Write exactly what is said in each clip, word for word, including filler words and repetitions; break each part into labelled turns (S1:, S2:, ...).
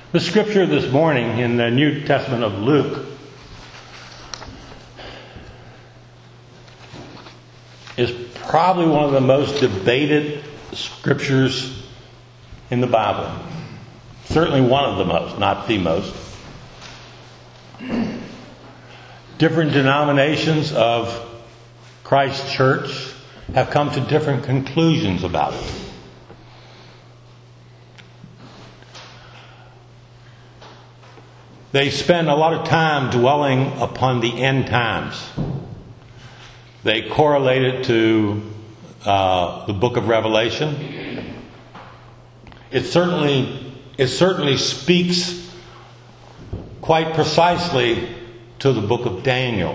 S1: The scripture this morning in the New Testament of Luke is probably one of the most debated scriptures in the Bible. Certainly one of the most, not the most. Different denominations of Christ's church have come to different conclusions about it. They spend a lot of time dwelling upon the end times. They correlate it to uh, the book of Revelation. It certainly, it certainly speaks quite precisely to the book of Daniel.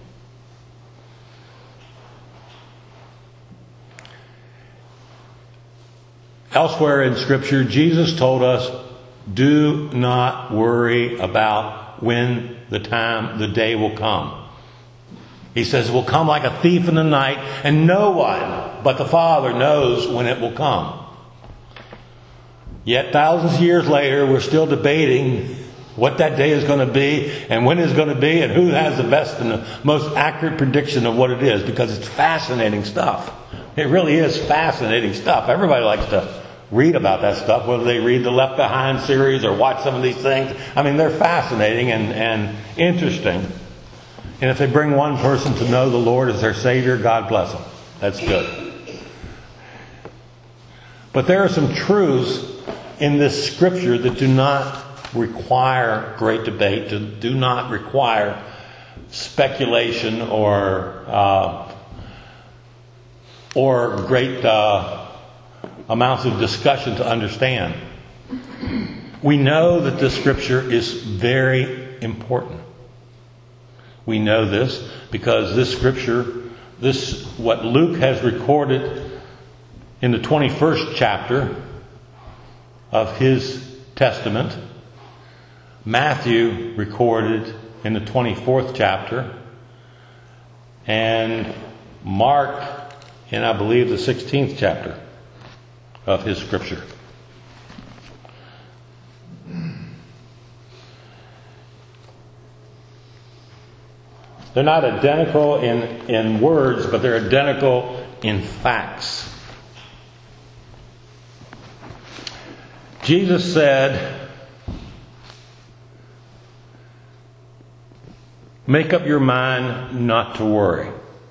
S1: Elsewhere in Scripture, Jesus told us, do not worry about when the time, the day will come. He says it will come like a thief in the night, and no one but the Father knows when it will come. Yet thousands of years later, we're still debating what that day is going to be, and when it's going to be, and who has the best and the most accurate prediction of what it is, because it's fascinating stuff. It really is fascinating stuff. Everybody likes to read about that stuff, whether they read the Left Behind series or watch some of these things. I mean, they're fascinating and, and interesting. And if they bring one person to know the Lord as their Savior, God bless them. That's good. But there are some truths in this scripture that do not require great debate, do not require speculation or uh, or great uh, amounts of discussion to understand. We know that this scripture is very important. We know this because this scripture, this what Luke has recorded in the twenty-first chapter of his testament, Matthew recorded in the twenty-fourth chapter, and Mark in, I believe, the sixteenth chapter of his scripture. They're not identical in, in words, but they're identical in facts. Jesus said, make up your mind not to worry.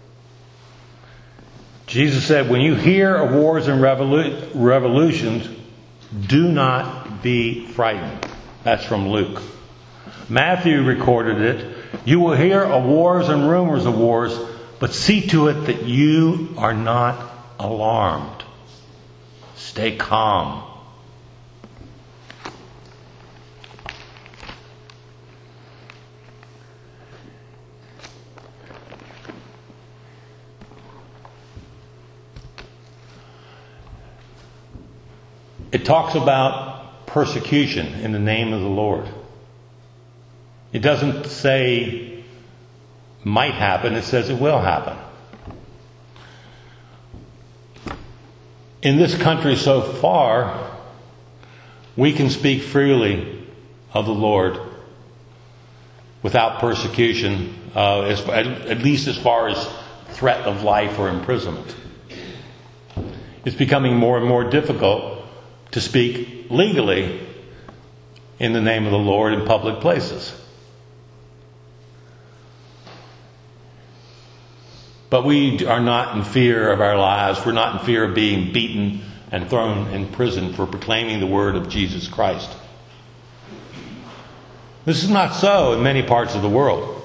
S1: Jesus said, when you hear of wars and revolu- revolutions, do not be frightened. That's from Luke. Matthew recorded it. You will hear of wars and rumors of wars, but see to it that you are not alarmed. Stay calm. It talks about persecution in the name of the Lord. It doesn't say might happen, it says it will happen. In this country so far, we can speak freely of the Lord without persecution, uh, as, at least as far as threat of life or imprisonment. It's becoming more and more difficult to speak legally in the name of the Lord in public places. But we are not in fear of our lives. We're not in fear of being beaten and thrown in prison for proclaiming the word of Jesus Christ. This is not so in many parts of the world.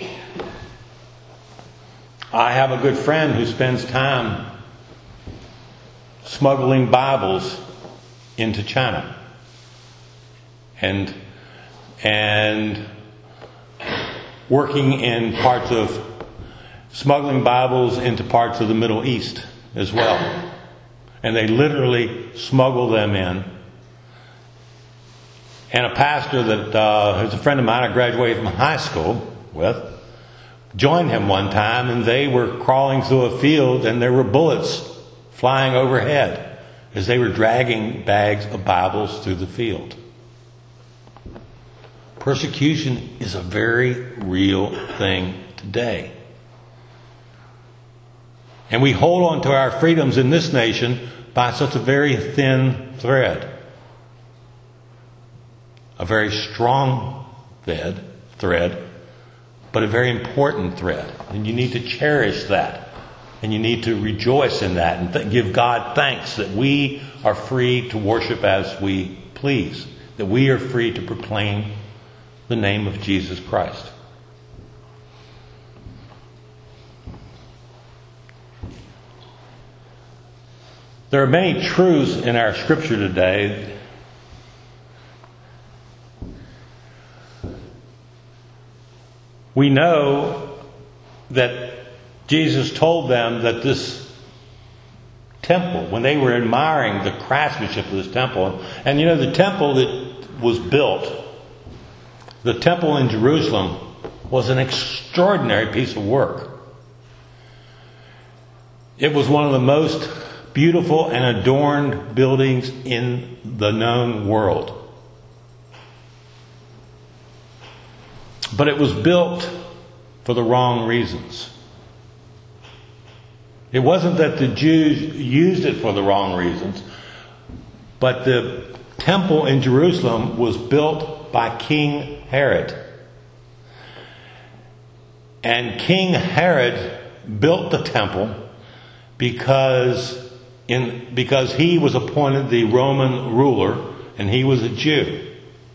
S1: I have a good friend who spends time smuggling Bibles into China and and working in parts of smuggling Bibles into parts of the Middle East as well. And they literally smuggle them in. And a pastor that uh, who's a friend of mine I graduated from high school with joined him one time, and they were crawling through a field and there were bullets flying overhead as they were dragging bags of Bibles through the field. Persecution is a very real thing today. And we hold on to our freedoms in this nation by such a very thin thread. A very strong thread, thread, but a very important thread. And you need to cherish that. And you need to rejoice in that and th- give God thanks that we are free to worship as we please. That we are free to proclaim the name of Jesus Christ. There are many truths in our scripture today we know that Jesus told them that this temple, when they were admiring the craftsmanship of this temple, and you know the temple that was built, the temple in Jerusalem, was an extraordinary piece of work. It was one of the most beautiful and adorned buildings in the known world. But it was built for the wrong reasons. It wasn't that the Jews used it for the wrong reasons, but the temple in Jerusalem was built by King Herod. And King Herod built the temple because in because he was appointed the Roman ruler and he was a Jew.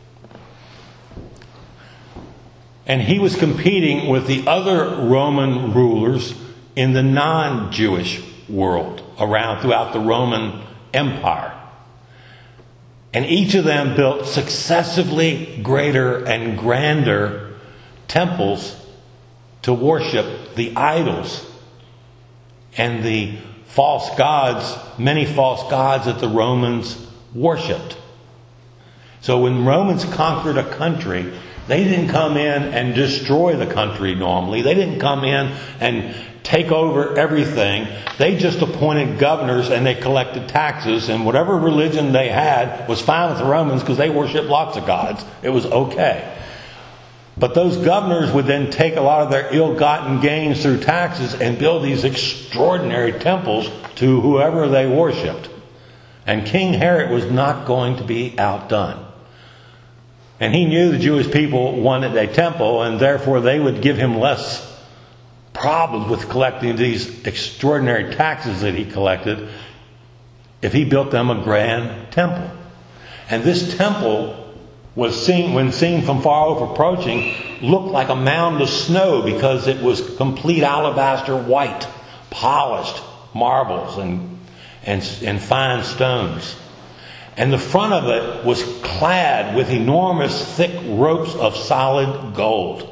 S1: And he was competing with the other Roman rulers in the non-Jewish world around throughout the Roman Empire. And each of them built successively greater and grander temples to worship the idols and the false gods, many false gods that the Romans worshipped. So when Romans conquered a country, they didn't come in and destroy the country normally. They didn't come in and take over everything. They just appointed governors and they collected taxes, and whatever religion they had was fine with the Romans because they worshipped lots of gods. It was okay. But those governors would then take a lot of their ill-gotten gains through taxes and build these extraordinary temples to whoever they worshipped. And King Herod was not going to be outdone. And he knew the Jewish people wanted a temple, and therefore they would give him less problems with collecting these extraordinary taxes that he collected if he built them a grand temple. And this temple was seen, when seen from far off approaching, looked like a mound of snow because it was complete alabaster white, polished marbles and, and, and fine stones. And the front of it was clad with enormous thick ropes of solid gold.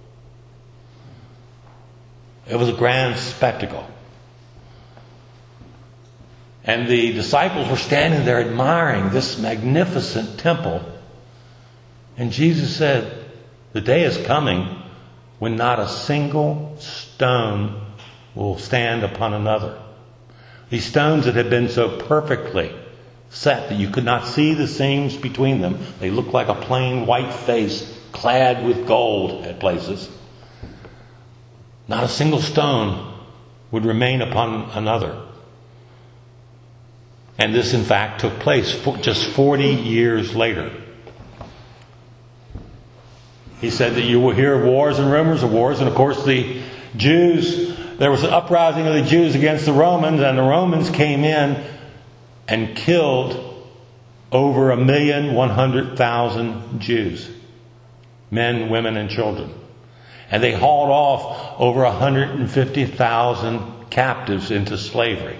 S1: It was a grand spectacle. And the disciples were standing there admiring this magnificent temple. And Jesus said, the day is coming when not a single stone will stand upon another. These stones that had been so perfectly set that you could not see the seams between them. They looked like a plain white face clad with gold at places. Not a single stone would remain upon another. And this, in fact, took place just forty years later. He said that you will hear of wars and rumors of wars. And of course the Jews, there was an uprising of the Jews against the Romans, and the Romans came in and killed over a million one hundred thousand Jews. Men, women, and children. And they hauled off over one hundred fifty thousand captives into slavery.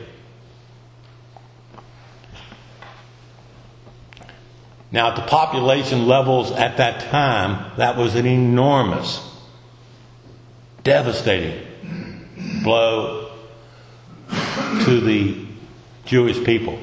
S1: Now, at the population levels at that time, that was an enormous, devastating blow to the Jewish people.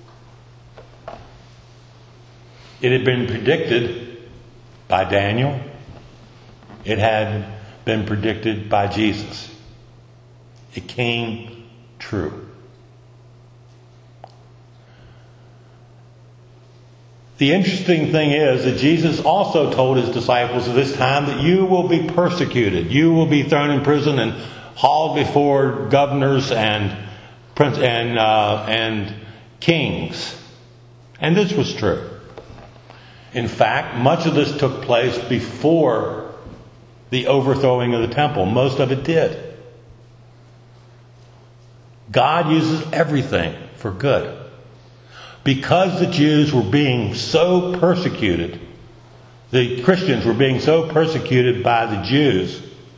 S1: It had been predicted by Daniel. It had been predicted by Jesus. It came true. The interesting thing is that Jesus also told his disciples at this time that you will be persecuted. You will be thrown in prison and hauled before governors and prince and uh, and kings. And this was true. In fact, much of this took place before the overthrowing of the temple. Most of it did. God uses everything for good. Because the Jews were being so persecuted, the Christians were being so persecuted by the Jews,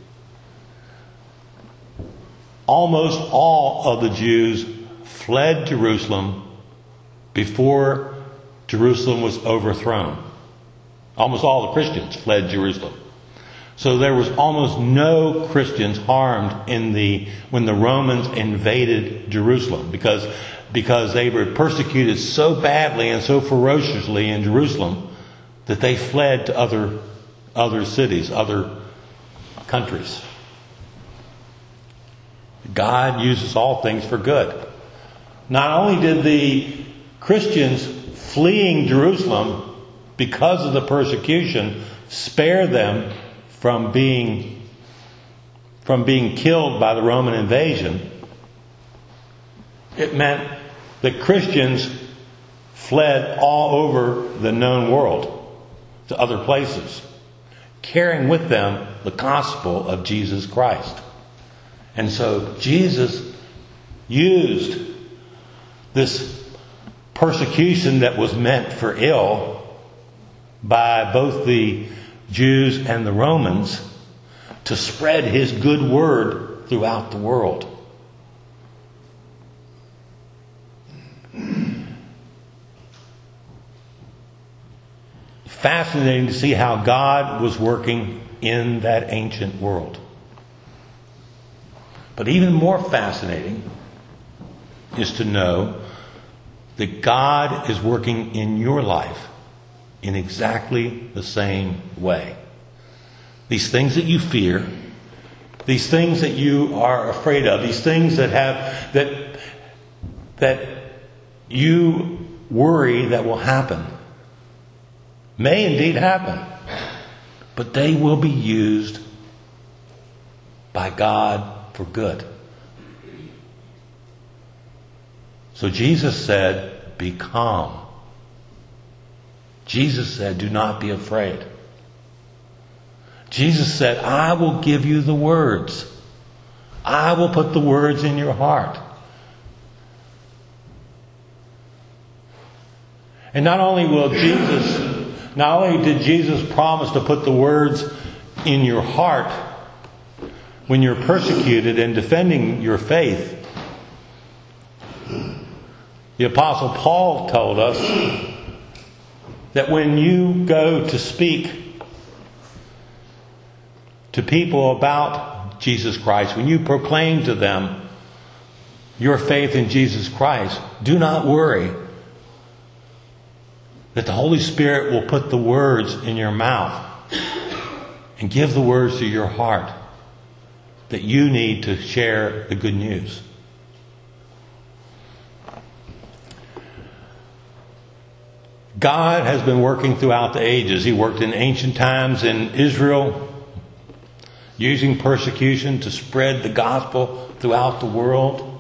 S1: almost all of the Jews fled Jerusalem before Jerusalem was overthrown. Almost all the Christians fled Jerusalem. So there was almost no Christians harmed in the when the Romans invaded Jerusalem, because because they were persecuted so badly and so ferociously in Jerusalem that they fled to other other cities, other countries. God uses all things for good. Not only did the Christians fleeing Jerusalem because of the persecution spare them from being from being killed by the Roman invasion, it meant that Christians fled all over the known world to other places, carrying with them the gospel of Jesus Christ. And so Jesus used this persecution that was meant for ill by both the Jews and the Romans to spread his good word throughout the world. Fascinating to see how God was working in that ancient world. But even more fascinating is to know that God is working in your life in exactly the same way. These things that you fear, these things that you are afraid of, these things that have that that you worry that will happen, may indeed happen, but they will be used by God for good. So Jesus said, be calm. Jesus said, do not be afraid. Jesus said, I will give you the words. I will put the words in your heart. And not only will Jesus, not only did Jesus promise to put the words in your heart when you're persecuted and defending your faith, the Apostle Paul told us that when you go to speak to people about Jesus Christ, when you proclaim to them your faith in Jesus Christ, do not worry that the Holy Spirit will put the words in your mouth and give the words to your heart that you need to share the good news. God has been working throughout the ages. He worked in ancient times in Israel, using persecution to spread the gospel throughout the world.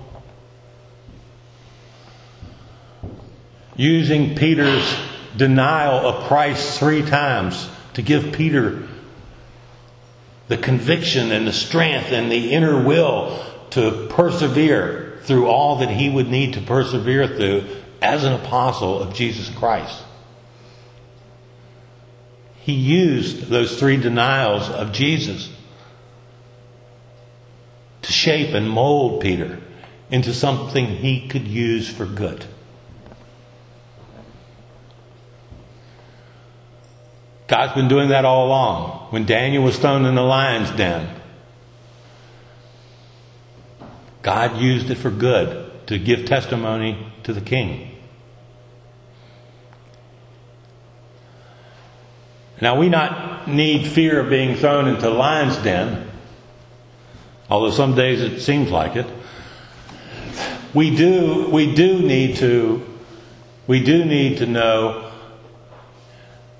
S1: Using Peter's denial of Christ three times to give Peter the conviction and the strength and the inner will to persevere through all that he would need to persevere through as an apostle of Jesus Christ. He used those three denials of Jesus to shape and mold Peter into something he could use for good. God's been doing that all along. When Daniel was thrown in the lion's den, God used it for good to give testimony to the king. Now, we not need fear of being thrown into the lion's den, although some days it seems like it. We do, we do need to, we do need to know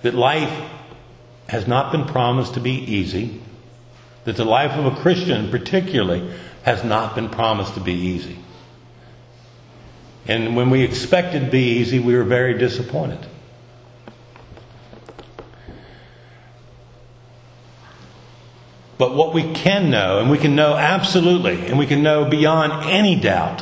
S1: that life has not been promised to be easy, that the life of a Christian particularly has not been promised to be easy. And when we expected it to be easy, we were very disappointed. But what we can know, and we can know absolutely, and we can know beyond any doubt,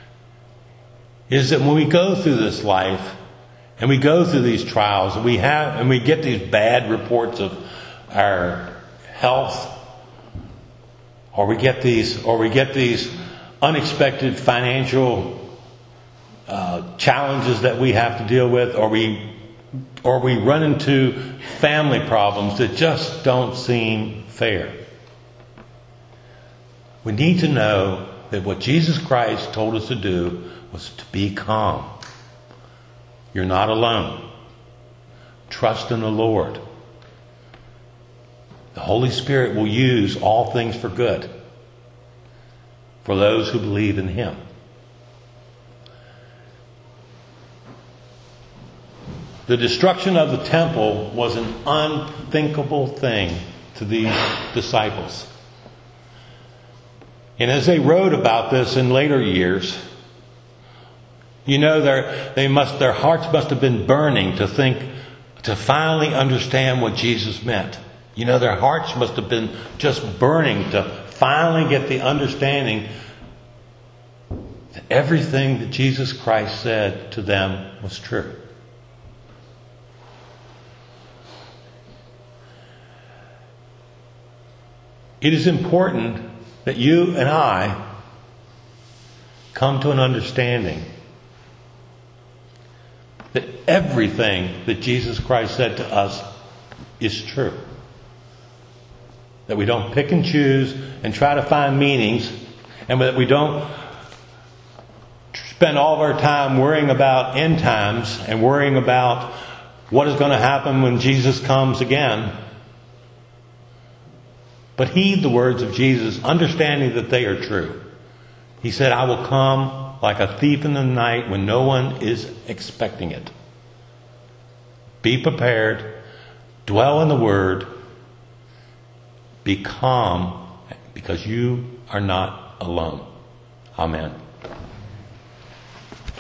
S1: is that when we go through this life, and we go through these trials, and we have, and we get these bad reports of our health, or we get these, or we get these unexpected financial uh, challenges that we have to deal with, or we, or we run into family problems that just don't seem fair. We need to know that what Jesus Christ told us to do was to be calm. You're not alone. Trust in the Lord. The Holy Spirit will use all things for good for those who believe in Him. The destruction of the temple was an unthinkable thing to these disciples. And as they wrote about this in later years, you know, their, they must, their hearts must have been burning to think, to finally understand what Jesus meant. You know, their hearts must have been just burning to finally get the understanding that everything that Jesus Christ said to them was true. It is important that you and I come to an understanding that everything that Jesus Christ said to us is true. That we don't pick and choose and try to find meanings, and that we don't spend all of our time worrying about end times and worrying about what is going to happen when Jesus comes again. But heed the words of Jesus, understanding that they are true. He said, I will come like a thief in the night when no one is expecting it. Be prepared. Dwell in the Word. Be calm, because you are not alone. Amen.